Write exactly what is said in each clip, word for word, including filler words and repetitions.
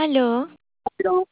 Aló, Aló,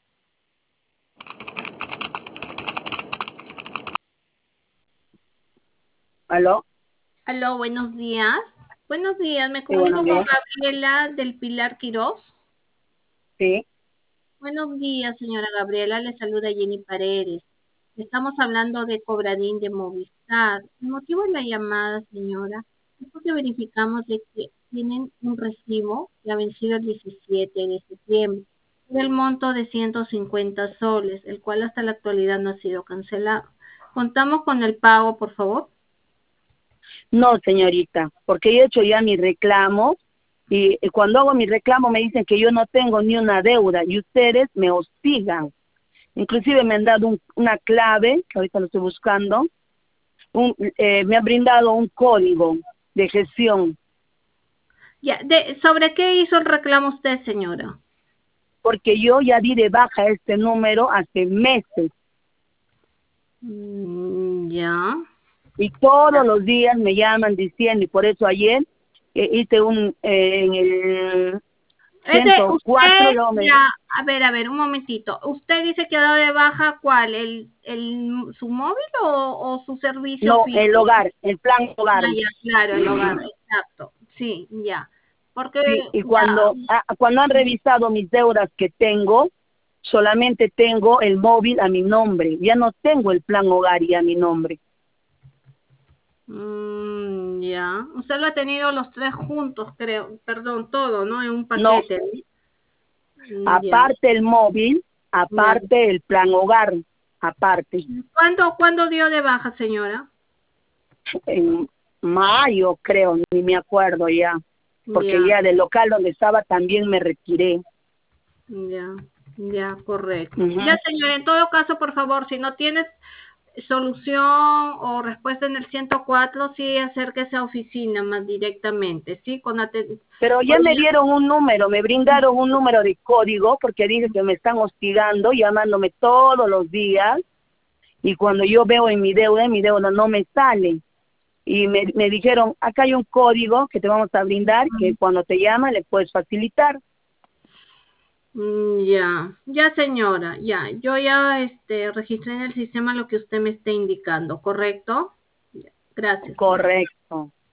aló, Aló, buenos días. Buenos días, me sí, buenos comunico con días. Gabriela del Pilar Quirós. Sí, Buenos días, señora Gabriela, le saluda Jenny Paredes. Estamos hablando de Cobradín de Movistar. El motivo de la llamada, señora, es porque verificamos de que tienen un recibo que ha vencido el diecisiete de septiembre del monto de ciento cincuenta soles, el cual hasta la actualidad no ha sido cancelado. ¿Contamos con el pago, por favor? no, señorita, porque yo he hecho ya mi reclamo y eh, cuando hago mi reclamo me dicen que yo no tengo ni una deuda y ustedes me hostigan. Inclusive me han dado un- una clave, que ahorita lo estoy buscando, un, eh, me ha brindado un código de gestión, Ya, de, ¿sobre qué hizo el reclamo usted, señora? porque yo ya di de baja este número hace meses Mm, ya. y todos los días me llaman diciendo, y por eso ayer eh, hice un, eh, en el Es de ciento cuatro, usted, luego me, ya, a ver, a ver, un momentito. ¿Usted dice que ha dado de baja cuál? ¿El, el, su móvil o, o su servicio no, el fijo? hogar, el plan hogar. Ah, ya, claro, el hogar, exacto. Sí, ya. Porque, Sí, y ya, cuando, ah, cuando han revisado mis deudas que tengo, solamente tengo el móvil a mi nombre. Ya no tengo el plan hogar y a mi nombre. mm, ya. Usted lo ha tenido los tres juntos, creo, perdón, todo, ¿no? En un No, paquete. Mm, ya, aparte el móvil, ya. aparte el plan hogar, aparte. ¿Cuándo, cuándo dio de baja, señora? En mayo, creo, ni me acuerdo ya. Porque Ya. ya del local donde estaba también me retiré. Ya, ya, correcto. Ujú. Ya, señor, en todo caso, por favor, si no tienes solución o respuesta en el ciento cuatro, sí acérquese a oficina más directamente, ¿sí? Con aten- Pero ya con me dieron un número, me brindaron un número de código porque dije que me están hostigando, llamándome todos los días y cuando yo veo en mi deuda, en mi deuda no me sale. Y me, me dijeron, acá hay un código que te vamos a brindar que cuando te llama le puedes facilitar. Mm, ya, ya, señora, ya. Yo ya este registré en el sistema lo que usted me está indicando, ¿correcto? Ya, gracias, señora. Correcto.